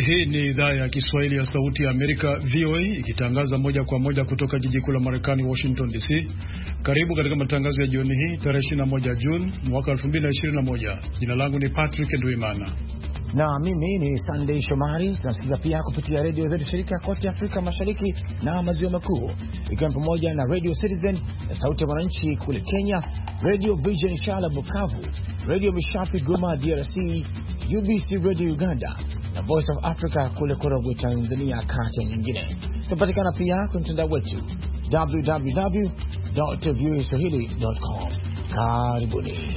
Hii ni idhaa ya Kiswahili ya Sauti ya Amerika, VOA, ikitangaza moja kwa moja kutoka jiji kuu la Marekani, Washington DC. Karibu katika matangazo ya jioni hii, tarehe 21 Juni mwaka 2021. Jina langu ni Patrick Ndwimana. Na mimi ni Sunday Shomari. Tunasikiza pia kupitia redio zetu shirika kote Afrika Mashariki na Maziwa Makuu, ikiwa pamoja na Radio Citizen na Sauti ya Mwananchi kule Kenya, Radio Vision Shala Bukavu, Radio Mishapi Goma DRC, UBC Radio Uganda na Voice of Africa kule Korogwe Tanzania, kati ya nyingine. Tunapatikana pia kwenye mtandao wetu www.voaswahili.com. Karibuni.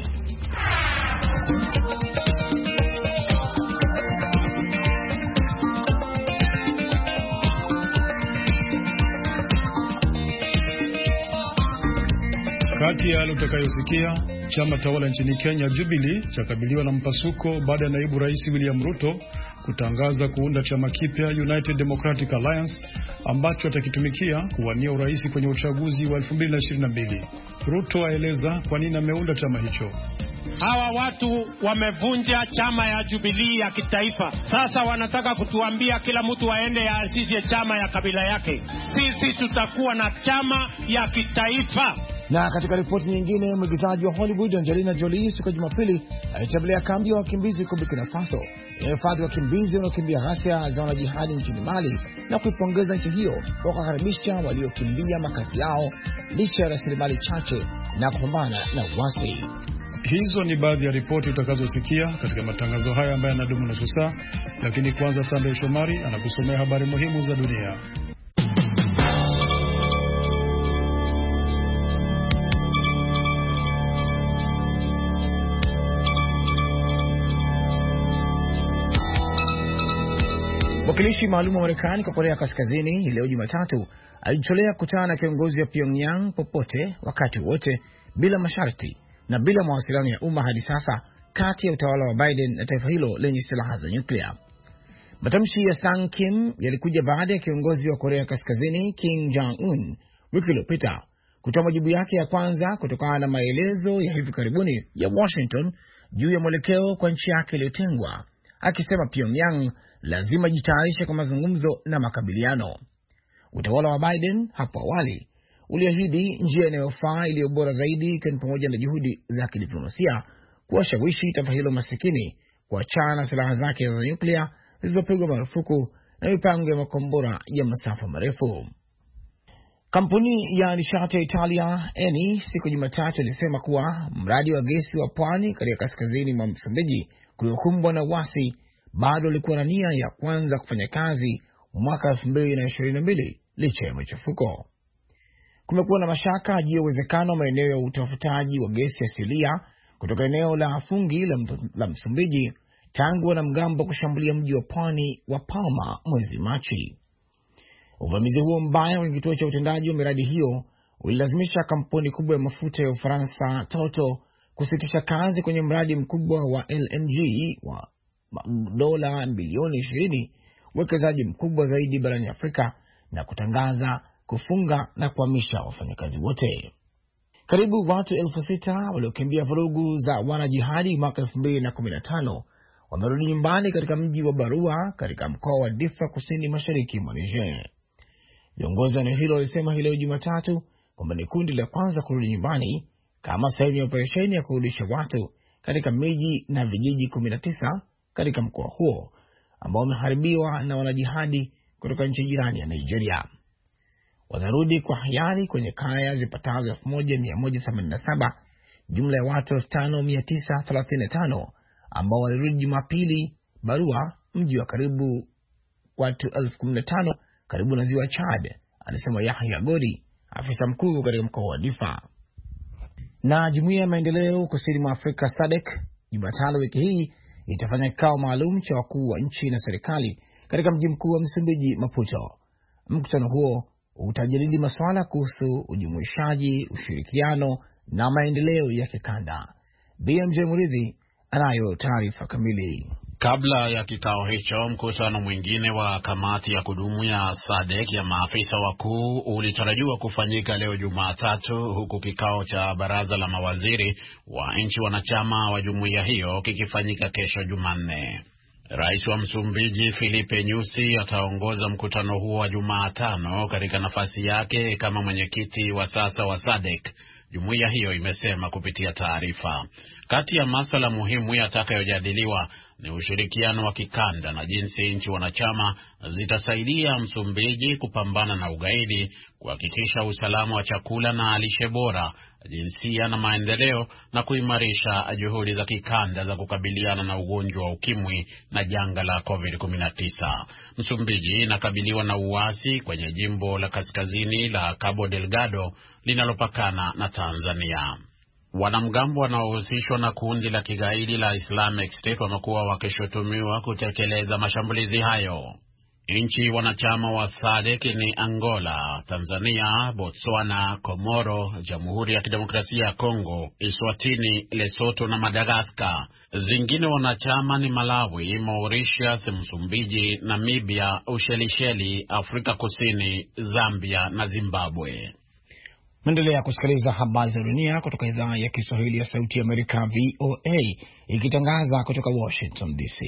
Kati ya utakayosikia, chama tawala nchini Kenya Jubilee chakabiliwa na mpasuko baada ya naibu rais William Ruto kutangaza kuunda chama kipya United Democratic Alliance ambacho atakitumikia kuwania urais kwenye uchaguzi wa 2022. Ruto aeleza kwa nini ameunda chama hicho. Hawa watu wamevunja chama ya Jubilee ya kitaifa. Sasa wanataka kutuambia kila mtu aende yaasisi chama ya kabila yake. Sisi tutakuwa na chama ya kitaifa. Na katika ripoti nyingine, mwigizaji wa Hollywood Angelina Jolie siku ya Jumapili alitembelea kambi ya wakimbizi huko Burkina Faso, hifadhi ya wakimbizi wanaokimbia ghasia za wanajihadi nchini Mali, na kuipongeza nchi hiyo kwa kukaribisha waliokimbia makazi yao licha ya rasilimali chache na kupambana na uasi. Hizo ni baadhi ya ripoti utakazosikia katika matangazo haya ambayo yanadumu nusu saa, lakini kwanza Sunday Shomari anakusomea habari muhimu za dunia. Mwakilishi maalum wa Marekani kwa Korea Kaskazini leo Jumatatu alijitolea kukutana na kiongozi wa Pyongyang popote wakati wote bila masharti na bila mawasiliano ya umma hadi sasa kati ya utawala wa Biden na taifa hilo lenye silaha za nyuklia. Matamshi ya Sang Kim yalikuja baada ya kiongozi wa Korea Kaskazini Kim Jong-un wiki iliyopita kutoa majibu yake ya kwanza kutokana na maelezo ya hivi karibuni ya Washington juu ya mwelekeo kwa nchi yake iliyotengwa, akisema Pyongyang lazima jitayarishe kwa mazungumzo na makabiliano. Utawala wa Biden hapo awali uliahidi njia inayofaa iliyo bora zaidi, ikiwa pamoja na juhudi za kidiplomasia kuwashawishi taifa hilo masikini kuachana na silaha zake za nyuklia zilizopigwa marufuku na mipango ya makombora ya masafa marefu. Kampuni ya nishati ya Italia Eni siku Jumatatu ilisema kuwa mradi wa gesi wa pwani katika kaskazini mwa Msumbiji kuliokumbwa na uasi bado ulikuwa na nia ya kwanza kufanya kazi mwaka 2022 licha ya machafuko. Kumekuwa na mashaka juu ya uwezekano wa maeneo ya utafutaji wa gesi asilia kutoka eneo la Fungi la Msumbiji tangu wanamgambo kushambulia mji wa pwani wa Palma mwezi Machi. Uvamizi huo mbaya kwenye kituo cha utendaji wa miradi hiyo ulilazimisha kampuni kubwa ya mafuta ya Ufaransa Total kusitisha kazi kwenye mradi mkubwa wa LNG wa dola bilioni 20, uwekezaji mkubwa zaidi barani Afrika, na kutangaza kufunga na kuhamisha wafanyakazi wote. Karibu watu 6,000 waliokimbia vurugu za wanajihadi mwaka 2015 wamerudi nyumbani katika mji wa Barua katika mkoa wa Difa kusini mashariki mwa Niger. Viongozi wa eneo hilo walisema hii leo Jumatatu kwamba ni kundi la kwanza kurudi nyumbani kama sehemu ya operesheni ya kurudisha watu katika miji na vijiji 19 katika mkoa huo ambao umeharibiwa na wanajihadi kutoka nchi jirani ya Nigeria. Wanarudi kwa hiari kwenye kaya zipatazo 1187, jumla ya watu 5935 ambao walirudi Jumapili Barua, mji wa karibu watu 15,000 karibu na ziwa Chad, alisema Yahya Godi, afisa mkuu katika mkoa wa Difa. Na Jumuiya ya Maendeleo Kusini mwa Afrika SADC Jumatano wiki hii itafanya kikao maalum cha wakuu wa nchi na serikali katika mji mkuu wa Msumbiji, Maputo. Mkutano huo utajadili masuala kuhusu ujumuishaji, ushirikiano na maendeleo ya kikanda. BMJ Muridhi anayo taarifa kamili. Kabla ya kikao hicho, mkutano mwingine wa kamati ya kudumu ya SADC ya maafisa wakuu ulitarajiwa kufanyika leo Jumatatu, huku kikao cha baraza la mawaziri wa nchi wanachama wa jumuiya hiyo kikifanyika kesho Jumanne. Rais wa Msumbiji Filipe Nyusi ataongoza mkutano huo wa Jumatano katika nafasi yake kama mwenyekiti wa sasa wa SADC. Jumuiya hiyo imesema kupitia taarifa. Kati ya masuala muhimu yatakayojadiliwa ni ushirikiano wa kikanda na jinsi nchi wanachama zitasaidia Msumbiji kupambana na ugaidi, kuhakikisha usalama wa chakula na lishe bora, jinsia na maendeleo, na kuimarisha juhudi za kikanda za kukabiliana na ugonjwa wa ukimwi na janga la COVID-19. Msumbiji inakabiliwa na uasi kwenye jimbo la kaskazini la Cabo Delgado linalopakana na Tanzania. Wanamgambo wanaohusishwa na kundi la kigaidi la Islamic State wamekuwa wakishutumiwa kutekeleza mashambulizi hayo. Nchi wanachama wa SADC ni Angola, Tanzania, Botswana, Komoro, Jamhuri ya Kidemokrasia ya Kongo, Eswatini, Lesotho na Madagascar. Zingine wanachama ni Malawi, Mauritius, Msumbiji, Namibia, Ushelisheli, Afrika Kusini, Zambia na Zimbabwe. Mwendelea kusikiliza habari za dunia kutoka idhaa ya Kiswahili ya Sauti ya Amerika VOA, ikitangaza kutoka Washington DC.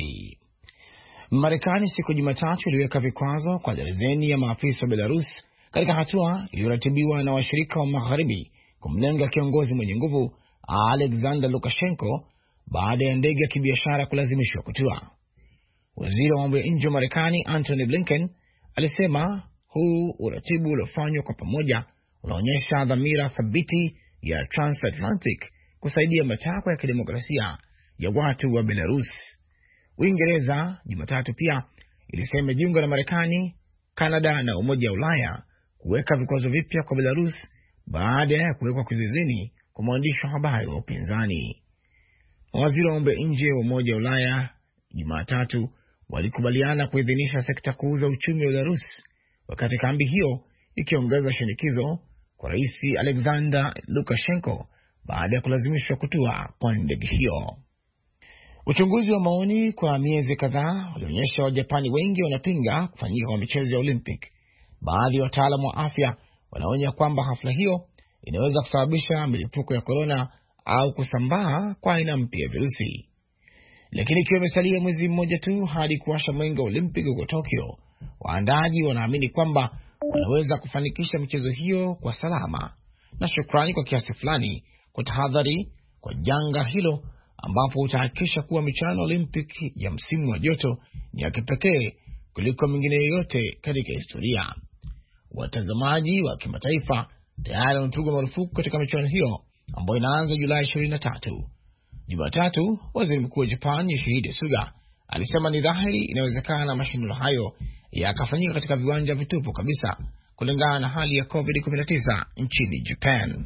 Marekani siku Jumatatu iliweka vikwazo kwa darzeni ya maafisa wa Belarus katika hatua iliyoratibiwa na washirika wa magharibi kumlenga kiongozi mwenye nguvu Alexander Lukashenko baada ya ndege ya kibiashara kulazimishwa kutua. Waziri wa mambo ya nje wa Marekani Antony Blinken alisema huu uratibu uliofanywa kwa pamoja unaonyesha dhamira thabiti ya transatlantic kusaidia matakwa ya kidemokrasia ya watu wa Belarus. Uingereza Jumatatu pia ilisema jiunga na Marekani, Kanada na Umoja wa Ulaya kuweka vikwazo vipya kwa Belarus baada ya kuwekwa kizuizini kwa mwandishi wa habari wa upinzani. Waziri wa mambo ya nje wa Umoja wa Ulaya Jumatatu walikubaliana kuidhinisha sekta kuu za uchumi wa Belarus, wakati kambi hiyo ikiongeza shinikizo kwa Rais Alexander Lukashenko baada ya kulazimishwa kutua kwa ndege hiyo. Uchunguzi wa maoni kwa miezi kadhaa ulionyesha Wajapani wengi wanapinga kufanyika kwa michezo ya Olympic. Baadhi ya wataalamu wa afya wanaonya kwamba hafla hiyo inaweza kusababisha milipuko ya korona au kusambaa kwa aina mpya ya virusi. Lakini ikiwa imesalia mwezi mmoja tu hadi kuwasha mwenge wa Olympic huko Tokyo, waandaji wanaamini kwamba wanaweza kufanikisha michezo hiyo kwa salama na shukrani kwa kiasi fulani kwa tahadhari kwa janga hilo, ambapo utahakikisha kuwa michuano Olympic ya msimu wa joto ni ya kipekee kuliko mingine yoyote katika historia. Watazamaji wa kimataifa tayari wamepigwa marufuku katika michuano hiyo ambayo inaanza Julai 23. Jumatatu, waziri mkuu wa Japan Yoshihide Suga alisema ni dhahiri inawezekana mashindano hayo yakafanyika katika viwanja vitupu kabisa kulingana na hali ya COVID-19 nchini Japan.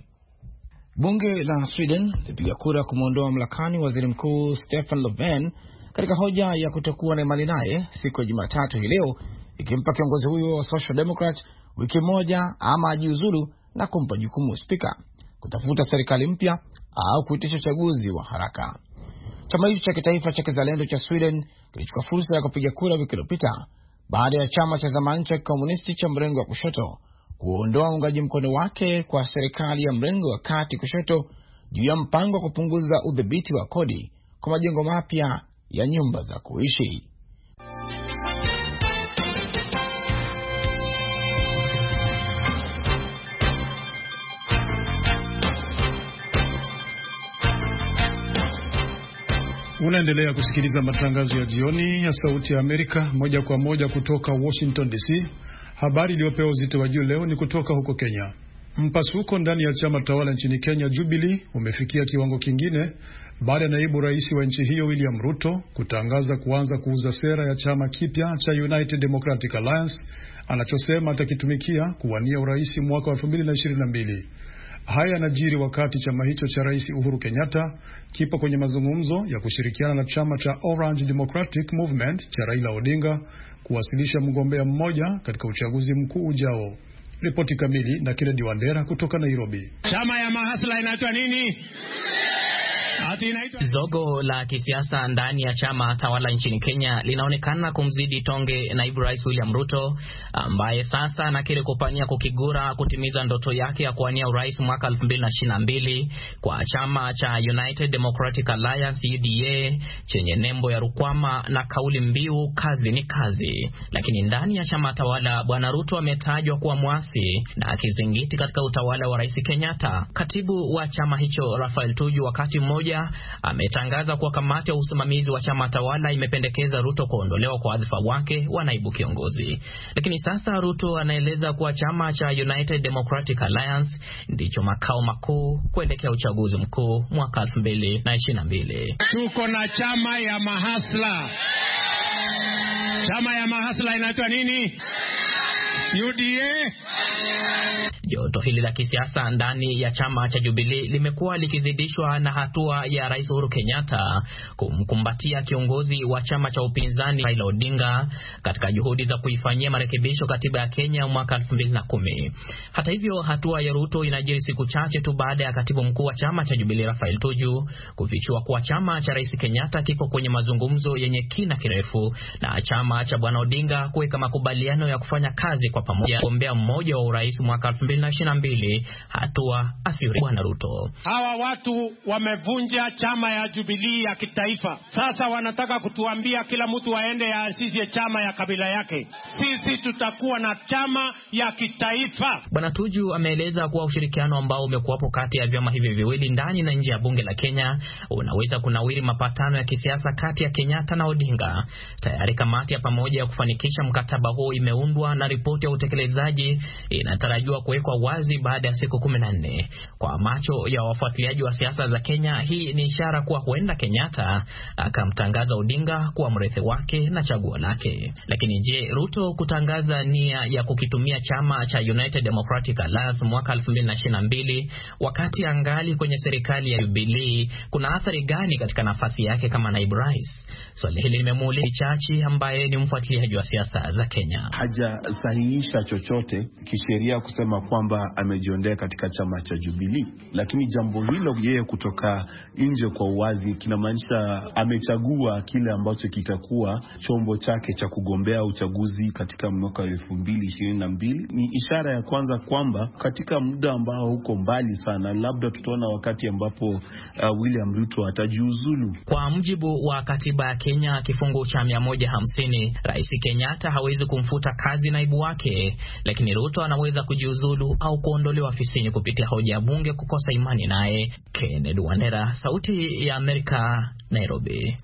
Bunge la Sweden lipiga kura kumuondoa mamlakani waziri mkuu Stefan Löfven katika hoja ya kutokuwa na imani naye siku ya Jumatatu hii leo, ikimpa kiongozi huyo wa Social Democrat wiki moja ama ajiuzulu na kumpa jukumu spika kutafuta serikali mpya au kuitisha uchaguzi wa haraka. Chama hicho cha kitaifa cha kizalendo cha Sweden kilichukua fursa ya kupiga kura wiki iliyopita baada ya chama cha zamani cha komunisti cha mrengo wa kushoto kuondoa uungaji mkono wake kwa serikali ya mrengo wa kati kushoto juu ya mpango wa kupunguza udhibiti wa kodi kwa majengo mapya ya nyumba za kuishi. Unaendelea kusikiliza matangazo ya jioni ya Sauti ya Amerika moja kwa moja kutoka Washington DC. Habari iliyopewa uzito wa juu leo ni kutoka huko Kenya. Mpasuko ndani ya chama tawala nchini Kenya Jubilee umefikia kiwango kingine baada ya naibu rais wa nchi hiyo William Ruto kutangaza kuanza kuuza sera ya chama kipya cha United Democratic Alliance anachosema atakitumikia kuwania urais mwaka wa 2022. Haya yanajiri wakati chama hicho cha Rais Uhuru Kenyatta kipo kwenye mazungumzo ya kushirikiana na chama cha Orange Democratic Movement cha Raila Odinga kuwasilisha mgombea mmoja katika uchaguzi mkuu ujao. Ripoti kamili na Kennedy Wandera kutoka Nairobi. Chama ya mahasla inaitwa nini? Zogo la kisiasa ndani ya chama tawala nchini Kenya linaonekana kumzidi tonge naibu rais William Ruto, ambaye sasa anakiri kupania kukigura kutimiza ndoto yake ya kuwania urais mwaka 2022 kwa chama cha United Democratic Alliance UDA chenye nembo ya rukwama na kauli mbiu kazi ni kazi. Lakini ndani ya chama tawala bwana Ruto ametajwa kuwa mwasi na kizingiti katika utawala wa Rais Kenyatta. Katibu wa chama hicho Raphael Tuju wakati mmoja ametangaza kuwa kamati ya usimamizi wa chama tawala imependekeza Ruto kuondolewa kwa wadhifa wake wa naibu kiongozi. Lakini sasa Ruto anaeleza kuwa chama cha United Democratic Alliance ndicho makao makuu kuelekea uchaguzi mkuu mwaka 2022. Tuko na chama ya mahasla. Chama ya mahasla inaitwa nini? UDA. Joto hili la kisiasa ndani ya chama cha Jubilee limekuwa likizidishwa na hatua ya Rais Uhuru Kenyatta kumkumbatia kiongozi wa chama cha upinzani Raila Odinga katika juhudi za kuifanyia marekebisho katiba ya Kenya mwaka 2010. Hata hivyo, hatua ya Ruto inajiri siku chache tu baada ya katibu mkuu wa chama cha Jubilee Raphael Tuju kufichua kuwa chama cha Rais Kenyatta kipo kwenye mazungumzo yenye kina kirefu na chama cha bwana Odinga kuweka makubaliano ya kufanya kazi kwa pamoja kugombea mmoja wa urais mwaka 2022, hatua asiri bwana Ruto. Hawa watu wamevunja chama ya Jubilee ya kitaifa. Sasa wanataka kutuambia kila mtu aende ya asisi chama ya kabila yake. Sisi tutakuwa na chama ya kitaifa. Bwana Tuju ameeleza kuwa ushirikiano ambao umekuwapo kati ya vyama hivi viwili ndani na nje ya bunge la Kenya unaweza kunawiri mapatano ya kisiasa kati ya Kenyatta na Odinga. Tayari kamati ya pamoja ya kufanikisha mkataba huo imeundwa na ripoti ya utekelezaji inatarajiwa kuwekwa wazi baada ya siku 14. Kwa macho ya wafuatiliaji wa siasa za Kenya, hii ni ishara kuwa huenda Kenyatta akamtangaza Odinga kuwa mrithi wake na chaguo lake. Lakini je, Ruto kutangaza nia ya kukitumia chama cha United Democratic Alliance mwaka 2022 wakati angali kwenye serikali ya Jubilee kuna athari gani katika nafasi yake kama naibu rais? Swali hili limemuuliza Chachi ambaye ni mfuatiliaji wa siasa za Kenya. Hajasahihisha chochote kisheria kusema kwamba amejiondoa katika chama cha Jubilee, lakini jambo hilo yeye kutoka nje kwa uwazi kinamaanisha amechagua kile ambacho kitakuwa chombo chake cha kugombea uchaguzi katika mwaka 2022. Ni ishara ya kwanza kwamba katika muda ambao huko mbali sana, labda tutaona wakati ambapo William Ruto atajiuzulu. Kwa mujibu wa katiba ya Kenya kifungu cha 150, Rais Kenyatta hawezi kumfuta kazi naibu wake, lakini Ruto anaweza kujiuzulu au kuondolewa ofisini kupitia hoja ya bunge kukosa imani naye. Kennedy Wandera, Sauti ya Amerika, Nairobi.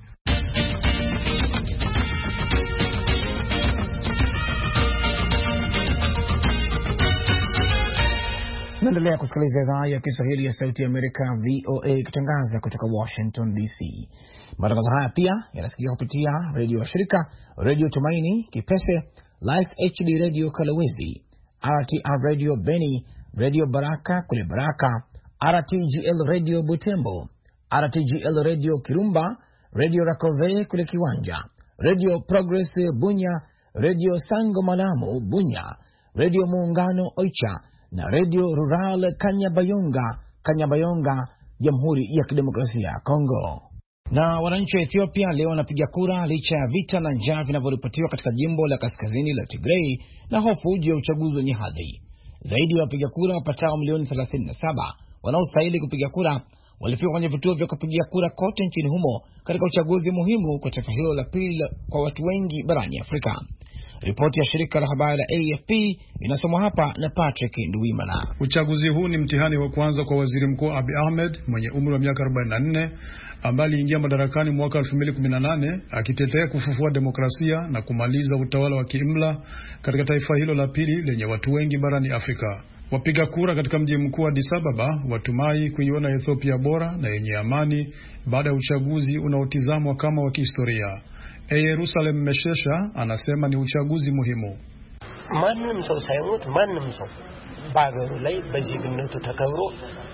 Naendelea kusikiliza idhaa ya Kiswahili ya Sauti ya Amerika VOA ikitangaza kutoka Washington DC. Matangazo haya pia yanasikika kupitia redio wa shirika, Radio Tumaini Kipese, Life HD Radio Kalawezi, RTR Radio Beni, Radio Baraka kule Baraka, RTGL Radio Butembo, RTGL Radio Kirumba, Radio Rakove kule Kiwanja, Radio Progress Bunya, Radio Sango Malamu Bunya, Radio Muungano Oicha na Radio Rural Kanyabayonga, Jamhuri ya Kidemokrasia ya Kongo. Na wananchi wa Ethiopia leo wanapiga kura licha ya vita na njaa vinavyoripotiwa katika jimbo la kaskazini la Tigray na hofu juu ya uchaguzi wenye hadhi. Zaidi ya wapiga kura wapatao milioni 37 wanaostahili kupiga kura walifika kwenye vituo vya kupigia kura kote nchini humo katika uchaguzi muhimu kwa taifa hilo la pili kwa watu wengi barani Afrika. Ripoti ya shirika la habari la AFP inasomwa hapa na Patrick Nduwimana. Uchaguzi huu ni mtihani wa kwanza kwa waziri mkuu Abiy Ahmed mwenye umri wa miaka 44 ambaye aliingia madarakani mwaka 2018 akitetea kufufua demokrasia na kumaliza utawala wa kiimla katika taifa hilo la pili lenye watu wengi barani Afrika. Wapiga kura katika mji mkuu wa Addis Ababa watumai kuiona Ethiopia bora na yenye amani baada ya uchaguzi unaotizamwa kama wa kihistoria. Yerusalem Meshesha anasema ni uchaguzi muhimu. ማንም ሰው ሳይሞት ማንም ሰው በአገሩ ላይ በዜግነቱ ተከብሮ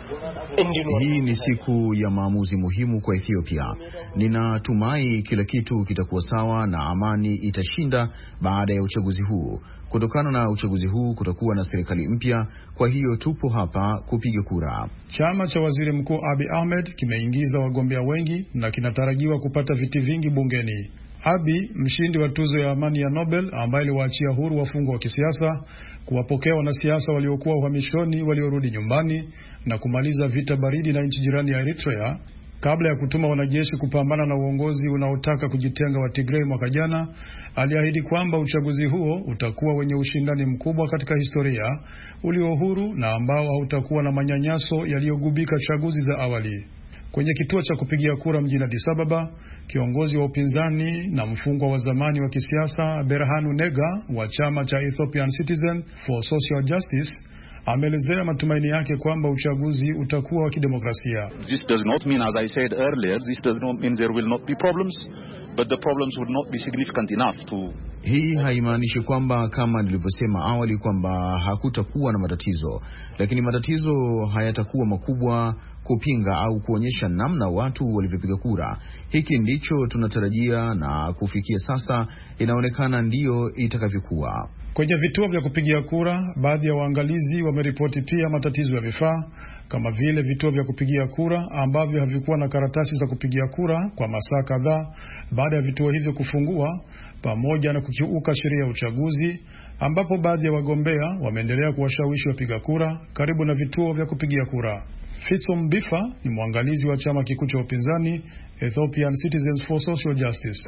Hii ni siku ya maamuzi muhimu kwa Ethiopia. Ninatumai kila kitu kitakuwa sawa na amani itashinda baada ya uchaguzi huu. Kutokana na uchaguzi huu kutakuwa na serikali mpya, kwa hiyo tupo hapa kupiga kura. Chama cha Waziri Mkuu Abiy Ahmed kimeingiza wagombea wengi na kinatarajiwa kupata viti vingi bungeni. Abiy, mshindi wa tuzo ya amani ya Nobel ambaye aliwaachia huru wafungwa wa kisiasa, kuwapokea wanasiasa waliokuwa uhamishoni waliorudi nyumbani na kumaliza vita baridi na nchi jirani ya Eritrea kabla ya kutuma wanajeshi kupambana na uongozi unaotaka kujitenga wa Tigray mwaka jana, aliahidi kwamba uchaguzi huo utakuwa wenye ushindani mkubwa katika historia, ulio huru na ambao hautakuwa na manyanyaso yaliyogubika chaguzi za awali. Kwenye kituo cha kupigia kura mjini Addis Ababa, kiongozi wa upinzani na mfungwa wa zamani wa kisiasa Berhanu Nega wa chama cha Ethiopian Citizen for Social Justice ameelezea matumaini yake kwamba uchaguzi utakuwa wa kidemokrasia. This does not mean, as I said earlier, this does not mean there will not be problems, but the problems would not be significant enough to... Hii haimaanishi kwamba, kama nilivyosema awali, kwamba hakutakuwa na matatizo, lakini matatizo hayatakuwa makubwa kupinga au kuonyesha namna watu walivyopiga kura. Hiki ndicho tunatarajia na kufikia sasa inaonekana ndiyo itakavyokuwa. Kwenye vituo vya kupigia kura, baadhi ya waangalizi wameripoti pia matatizo ya vifaa, kama vile vituo vya kupigia kura ambavyo havikuwa na karatasi za kupigia kura kwa masaa kadhaa baada ya vituo hivyo kufungua, pamoja na kukiuka sheria ya uchaguzi, ambapo baadhi ya wagombea wameendelea kuwashawishi wapiga kura karibu na vituo vya kupigia kura. Fitso Mbifa ni mwangalizi wa chama kikuu cha upinzani Ethiopian Citizens for Social Justice.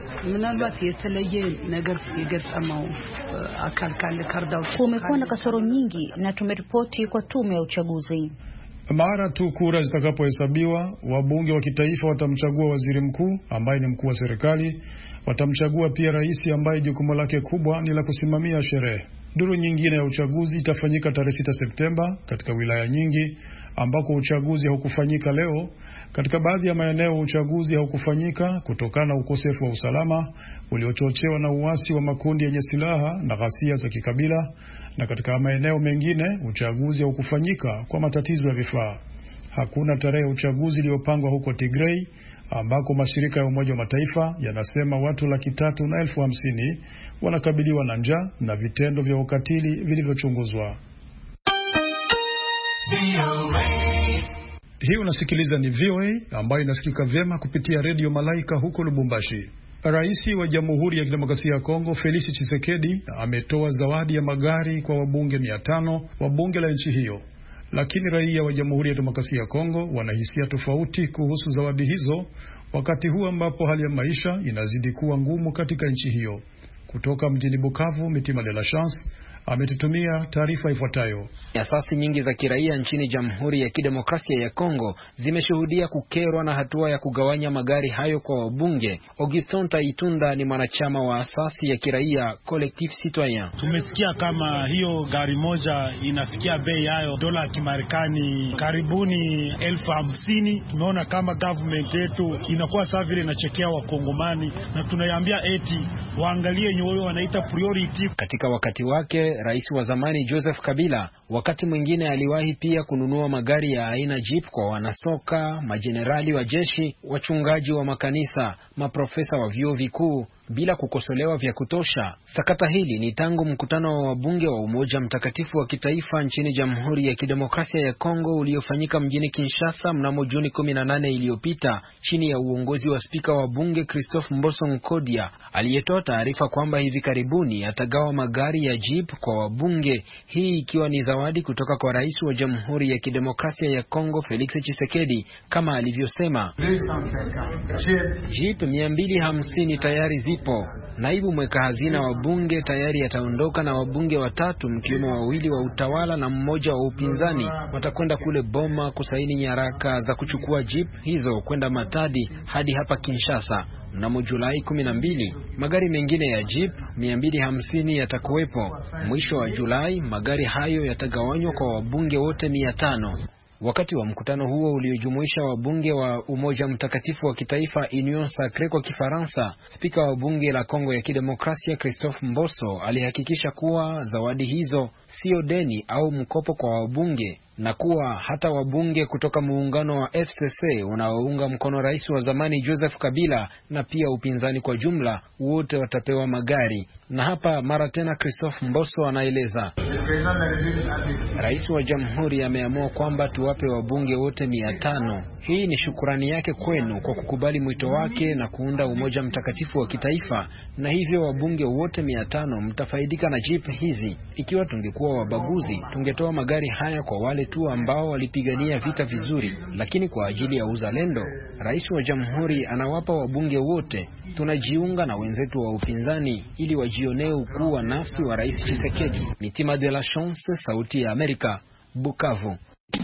Kumekuwa na kasoro nyingi na tumeripoti kwa tume ya uchaguzi. Mara tu kura zitakapohesabiwa, wabunge wa kitaifa watamchagua waziri mkuu ambaye ni mkuu wa serikali. Watamchagua pia rais ambaye jukumu lake kubwa ni la kusimamia sherehe. Duru nyingine ya uchaguzi itafanyika tarehe 6 Septemba katika wilaya nyingi ambako uchaguzi haukufanyika leo. Katika baadhi ya maeneo uchaguzi haukufanyika kutokana na ukosefu wa usalama uliochochewa na uasi wa makundi yenye silaha na ghasia za kikabila, na katika maeneo mengine uchaguzi haukufanyika kwa matatizo ya vifaa. Hakuna tarehe ya uchaguzi iliyopangwa huko Tigray ambako mashirika ya Umoja wa Mataifa yanasema watu 350,000 wanakabiliwa na njaa na vitendo vya ukatili vilivyochunguzwa. Hii unasikiliza ni VOA ambayo inasikika vyema kupitia Radio Malaika huko Lubumbashi. Rais wa Jamhuri ya Kidemokrasia ya Kongo Felix Tshisekedi ametoa zawadi ya magari kwa wabunge 500 wa bunge la nchi hiyo. Lakini raia wa Jamhuri ya Demokrasia ya Kongo wanahisia tofauti kuhusu zawadi hizo, wakati huu ambapo hali ya maisha inazidi kuwa ngumu katika nchi hiyo. Kutoka mjini Bukavu, Mitima de la Chance ametutumia taarifa ifuatayo. Asasi nyingi za kiraia nchini Jamhuri ya Kidemokrasia ya Kongo zimeshuhudia kukerwa na hatua ya kugawanya magari hayo kwa wabunge. Augustin Taitunda ni mwanachama wa asasi ya kiraia Collectif Citoyen. Tumesikia kama hiyo gari moja inafikia bei yayo dola ya Kimarekani karibuni 50,000. Tumeona kama government yetu inakuwa sawa vile inachekea wakongomani, na tunaiambia eti waangalie nyoyo wanaita priority. Katika wakati wake Rais wa zamani Joseph Kabila wakati mwingine aliwahi pia kununua magari ya aina Jeep kwa wanasoka, majenerali wa jeshi, wachungaji wa makanisa, maprofesa wa vyuo vikuu bila kukosolewa vya kutosha. Sakata hili ni tangu mkutano wa wabunge wa Umoja Mtakatifu wa Kitaifa nchini Jamhuri ya Kidemokrasia ya Kongo uliofanyika mjini Kinshasa mnamo Juni 18 iliyopita chini ya uongozi wa spika wa bunge Christophe Mboso Nkodia, aliyetoa taarifa kwamba hivi karibuni atagawa magari ya Jeep kwa wabunge, hii ikiwa ni zawadi kutoka kwa rais wa Jamhuri ya Kidemokrasia ya Kongo Felix Tshisekedi. Kama alivyosema, Jeep 250 tayari zipo. Naibu mweka hazina wa bunge tayari ataondoka na wabunge 3 mkiwemo 2 wa utawala na mmoja wa upinzani watakwenda kule Boma kusaini nyaraka za kuchukua Jeep hizo kwenda Matadi hadi hapa Kinshasa. Mnamo Julai 12 magari mengine ya Jeep 250 yatakuwepo. Mwisho wa Julai magari hayo yatagawanywa kwa wabunge wote 500. Wakati wa mkutano huo uliojumuisha wabunge wa Umoja Mtakatifu wa Kitaifa Union Sacrée kwa Kifaransa, spika wa bunge la Kongo ya Kidemokrasia Christophe Mboso alihakikisha kuwa zawadi hizo sio deni au mkopo kwa wabunge, na kuwa hata wabunge kutoka muungano wa FCC unaounga mkono rais wa zamani Joseph Kabila na pia upinzani kwa jumla wote watapewa magari. Na hapa mara tena Christophe Mboso anaeleza. Rais wa Jamhuri ameamua kwamba tuwape wabunge wote 500. Hii ni shukrani yake kwenu kwa kukubali mwito wake na kuunda umoja mtakatifu wa kitaifa, na hivyo wabunge wote 500 mtafaidika na jeep hizi. Ikiwa tungekuwa wabaguzi, tungetoa magari haya kwa wale tu ambao walipigania vita vizuri, lakini kwa ajili ya uzalendo, rais wa Jamhuri anawapa wabunge wote. Tunajiunga na wenzetu wa upinzani ili wajionee ukuu wa nafsi wa Rais Tshisekedi. Mitima de la Chance, Sauti ya Amerika, Bukavu.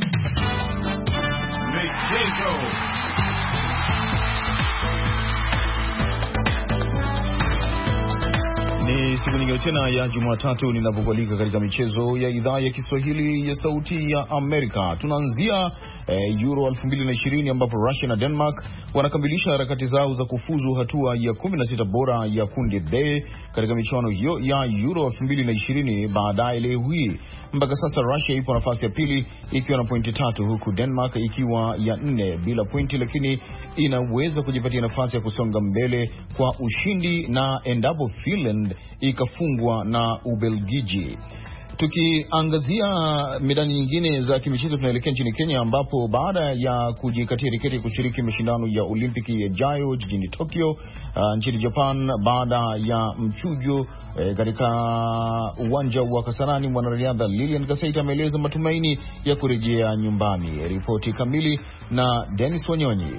Ni siku nyingine tena ya Jumatatu ninapokualika katika michezo ya idhaa ya Kiswahili ya Sauti ya Amerika. Tunaanzia Euro 2020 ambapo Russia na Denmark wanakamilisha harakati zao za kufuzu hatua ya 16 bora ya kundi B katika michuano hiyo ya Euro 2020 baadaye leo hii. Mpaka sasa Russia ipo nafasi ya pili ikiwa na pointi 3 huku Denmark ikiwa ya 4 bila pointi, lakini inaweza kujipatia nafasi ya kusonga mbele kwa ushindi na endapo Finland ikafungwa na Ubelgiji. Tukiangazia medani nyingine za kimichezo, tunaelekea nchini Kenya ambapo baada ya kujikatia tiketi kushiriki mashindano ya Olimpiki yajayo jijini Tokyo nchini Japan, baada ya mchujo katika uwanja wa Kasarani, mwanariadha Lilian Kasaita ameeleza matumaini ya kurejea nyumbani. Ripoti kamili na Dennis Wanyonyi.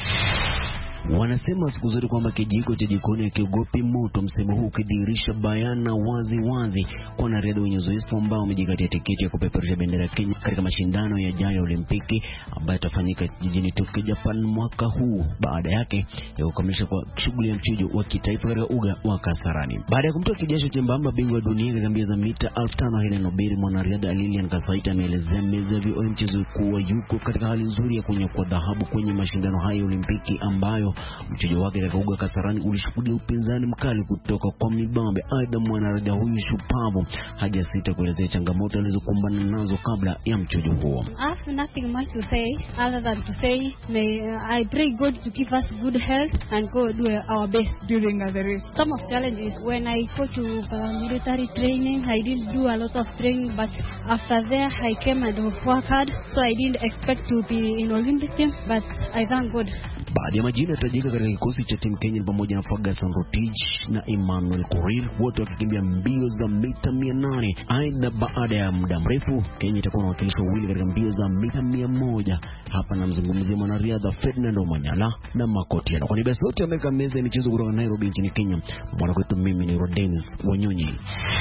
Wanasema siku zote kwamba kijiko cha jikoni hakiogopi moto, msemo huu ukidhihirisha bayana wazi kwa wanariadha wenye uzoefu ambao wamejikatia tiketi ya kupeperusha bendera ya Kenya katika mashindano yajayo ya Olimpiki ambayo yatafanyika jijini Tokyo, Japan mwaka huu, baada yake ya kukamilisha kwa shughuli ya mchujo wa kitaifa katika uga wa Kasarani. Baada ya kumtoa kijasho chembamba bingwa wa dunia katika mbio za mita 1500 Hellen Obiri, mwanariadha Lilian Kasaita ameelezea meza ya VOA mchezo kuwa yuko katika hali nzuri ya kunyakua dhahabu kwenye mashindano hayo ya Olimpiki ambayo mchujo wake katika uga Kasarani ulishuhudia upinzani mkali kutoka kwa mibambe. Aidha, mwanariadha huyu shupavu hajasita kuelezea changamoto alizokumbana nazo kabla ya mchujo huo. I have nothing much to say other than to say I pray God to give us good health and go do our best during the race. Some of challenges when I go to military training, I didn't do a lot of training, but after there I came and worked hard, so I didn't expect to be in Olympic team, but I thank God. Baadhi ya majina yatajika katika kikosi cha timu Kenya pamoja na Ferguson Rotich na Emmanuel Korir, wote wakikimbia mbio za mita 800. Aidha, baada ya muda mrefu Kenya itakuwa na wakilishi wawili katika mbio za mita 100. Hapa namzungumzia mwanariadha Ferdinand Omanyala na Makoti. Kwa niaba ya Sauti ya Amerika, meza ya michezo kutoka Nairobi nchini Kenya, mwanakwetu mimi ni Dennis Wanyonyi.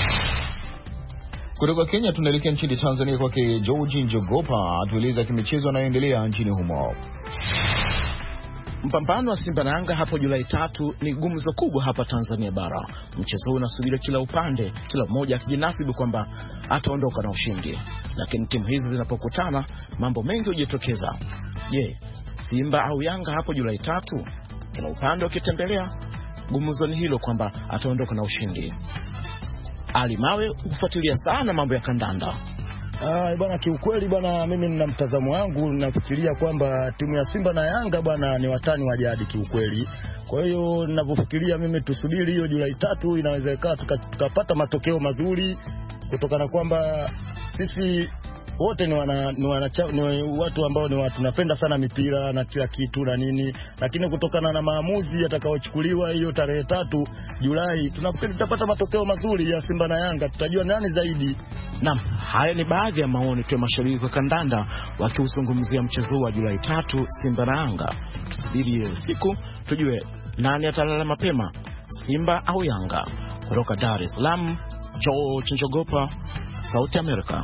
Kutoka Kenya tunaelekea nchini Tanzania kwake George Njogopa atueleza kimichezo anayoendelea nchini humo. Mpambano wa Simba na Yanga hapo Julai 3 ni gumzo kubwa hapa Tanzania bara. Mchezo huu unasubiri kila upande, kila mmoja akijinasibu kwamba ataondoka na ushindi. Lakini timu hizi zinapokutana, mambo mengi hujitokeza. Je, Simba au Yanga hapo Julai 3? Kila upande ukitembelea gumzo ni hilo kwamba ataondoka na ushindi. Ali Mawe hufuatilia sana mambo ya kandanda. Bwana, kiukweli bwana, mimi nina mtazamo wangu, ninafikiria kwamba timu ya Simba na Yanga bwana ni watani wa jadi kiukweli. Kwa hiyo ninavyofikiria mimi, tusubiri hiyo Julai 3, inawezekana tukapata matokeo mazuri kutokana kwamba sisi wote ni watu ambao tunapenda sana mipira na kila kitu na nini, lakini kutokana na maamuzi yatakayochukuliwa hiyo tarehe 3 Julai, tunafikiri tutapata matokeo mazuri ya Simba na Yanga, tutajua nani zaidi. Naam, haya ni baadhi ya maoni tu ya mashabiki wa kandanda wakiuzungumzia mchezo wa Julai 3 Simba na Yanga. Tusubiri hiyo siku tujue nani atalala mapema, Simba au Yanga. Kutoka Dar es Salaam, George Njogopa, Sauti Amerika.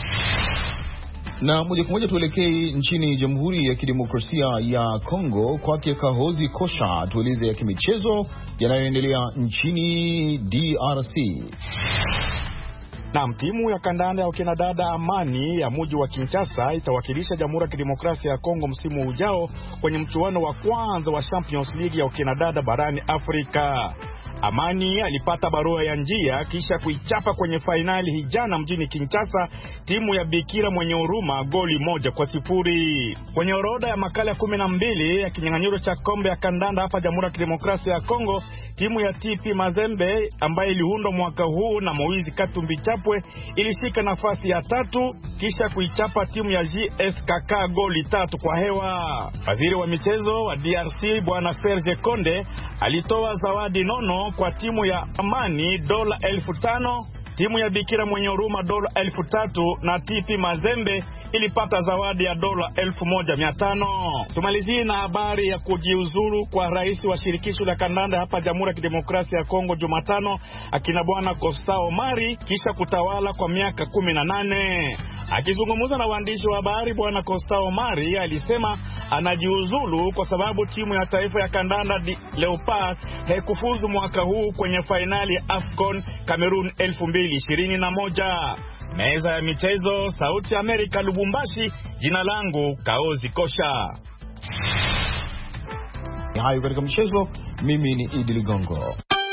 Na moja kwa moja tuelekee nchini Jamhuri ya Kidemokrasia ya Kongo kwake Kahozi Kosha tueleze ya kimichezo yanayoendelea nchini DRC. Na timu ya kandanda ya kinadada Amani ya mji wa Kinshasa itawakilisha Jamhuri ya Kidemokrasia ya Kongo msimu ujao kwenye mchuano wa kwanza wa Champions League ya kinadada barani Afrika. Amani alipata barua ya njia kisha kuichapa kwenye fainali hijana mjini Kinshasa timu ya Bikira mwenye huruma goli 1-0. Kwenye orodha ya makala 12 ya kinyang'anyiro cha kombe ya kandanda hapa Jamhuri ya Kidemokrasia ya Kongo, timu ya TP Mazembe ambayo iliundwa mwaka huu na Moizi Katumbi Chapwe ilishika nafasi ya 3 kisha kuichapa timu ya JSKK goli 3-0. Waziri wa michezo wa DRC Bwana Serge Konde alitoa zawadi nono kwa timu ya Amani $5,000, timu ya Bikira mwenye huruma $3,000 na TP Mazembe ilipata zawadi ya $1,500. Tumalizie na habari ya kujiuzuru kwa rais wa shirikisho la kandanda hapa Jamhuri ya Kidemokrasia ya Kongo Jumatano, akina Bwana Costa Omari kisha kutawala kwa miaka 18. Akizungumza na waandishi wa habari, Bwana Costa Omari alisema anajiuzulu kwa sababu timu ya taifa ya kandanda Leopard haikufuzu mwaka huu kwenye fainali ya AFCON Cameroon 2021. Meza ya michezo, Sauti ya Amerika, Lubumbashi. Jina langu Kaozi Kosha. Hayo katika mchezo, mimi ni Idi Ligongo.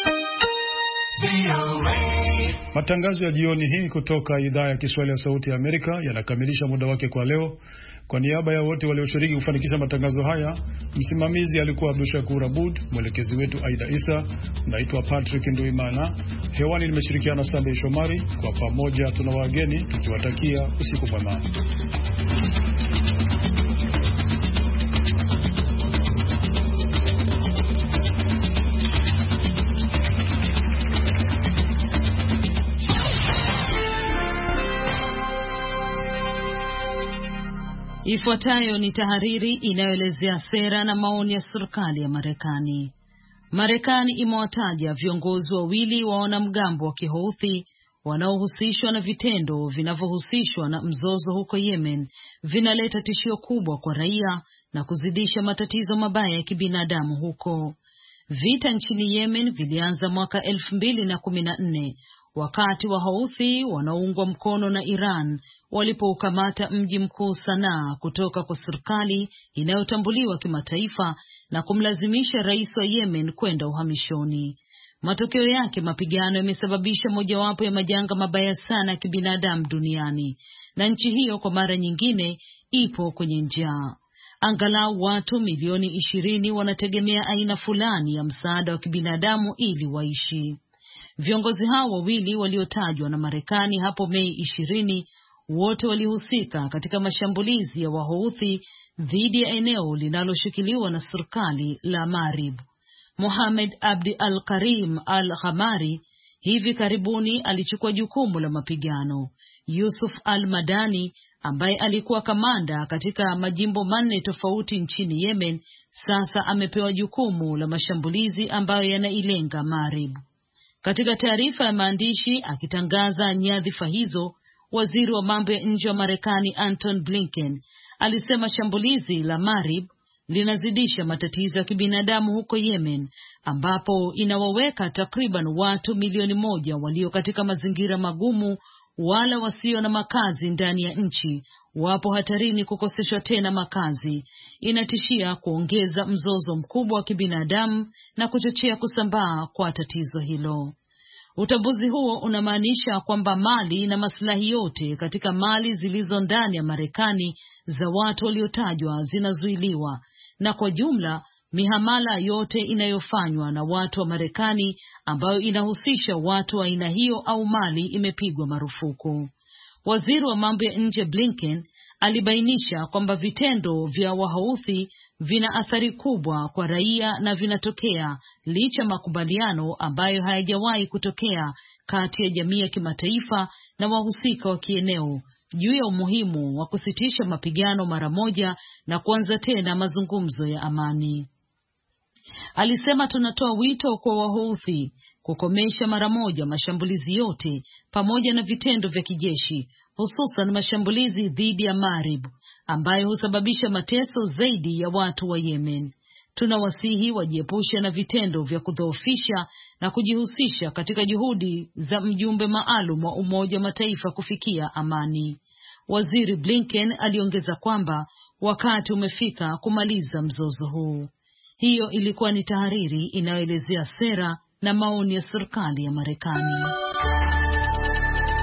Matangazo ya jioni hii kutoka idhaa ya Kiswahili ya Sauti ya Amerika yanakamilisha muda wake kwa leo. Kwa niaba ya wote walioshiriki kufanikisha matangazo haya, msimamizi alikuwa Abdushakur Abud, mwelekezi wetu Aida Isa, naitwa Patrick Nduimana. Hewani nimeshirikiana na Sunday Shomari. Kwa pamoja tuna wageni tukiwatakia usiku mwema. Ifuatayo ni tahariri inayoelezea sera na maoni ya serikali ya Marekani. Marekani imewataja viongozi wawili wa wanamgambo wa Kihouthi wanaohusishwa na vitendo vinavyohusishwa na mzozo huko Yemen vinaleta tishio kubwa kwa raia na kuzidisha matatizo mabaya ya kibinadamu huko. Vita nchini Yemen vilianza mwaka 2014 wakati wa Houthi wanaoungwa mkono na Iran walipoukamata mji mkuu Sanaa kutoka kwa serikali inayotambuliwa kimataifa na kumlazimisha rais wa Yemen kwenda uhamishoni. Matokeo yake, mapigano yamesababisha mojawapo ya majanga mabaya sana ya kibinadamu duniani, na nchi hiyo kwa mara nyingine ipo kwenye njaa. Angalau watu milioni 20 wanategemea aina fulani ya msaada wa kibinadamu ili waishi. Viongozi hao wawili waliotajwa na Marekani hapo Mei 20 wote walihusika katika mashambulizi ya Wahouthi dhidi ya eneo linaloshikiliwa na serikali la Marib. Mohamed Abdi Al-Karim Al-Ghamari hivi karibuni alichukua jukumu la mapigano. Yusuf Al-Madani ambaye alikuwa kamanda katika majimbo 4 tofauti nchini Yemen sasa amepewa jukumu la mashambulizi ambayo yanailenga Marib. Katika taarifa ya maandishi akitangaza nyadhifa hizo, waziri wa mambo ya nje wa Marekani Anton Blinken alisema shambulizi la Marib linazidisha matatizo ya kibinadamu huko Yemen, ambapo inawaweka takriban watu milioni 1 walio katika mazingira magumu wala wasio na makazi ndani ya nchi wapo hatarini kukoseshwa tena makazi. Inatishia kuongeza mzozo mkubwa wa kibinadamu na kuchochea kusambaa kwa tatizo hilo. Utambuzi huo unamaanisha kwamba mali na maslahi yote katika mali zilizo ndani ya Marekani za watu waliotajwa zinazuiliwa, na kwa jumla mihamala yote inayofanywa na watu wa Marekani ambayo inahusisha watu wa aina hiyo au mali imepigwa marufuku. Waziri wa mambo ya nje Blinken alibainisha kwamba vitendo vya Wahouthi vina athari kubwa kwa raia na vinatokea licha makubaliano ambayo hayajawahi kutokea kati ya jamii ya kimataifa na wahusika wa kieneo juu ya umuhimu wa kusitisha mapigano mara moja na kuanza tena mazungumzo ya amani. Alisema, tunatoa wito kwa Wahouthi kukomesha mara moja mashambulizi yote pamoja na vitendo vya kijeshi, hususan mashambulizi dhidi ya Marib ambayo husababisha mateso zaidi ya watu wa Yemen. Tunawasihi wajiepushe na vitendo vya kudhoofisha na kujihusisha katika juhudi za mjumbe maalum wa Umoja wa Mataifa kufikia amani. Waziri Blinken aliongeza kwamba wakati umefika kumaliza mzozo huu. Hiyo ilikuwa ni tahariri inayoelezea sera na maoni ya serikali ya Marekani.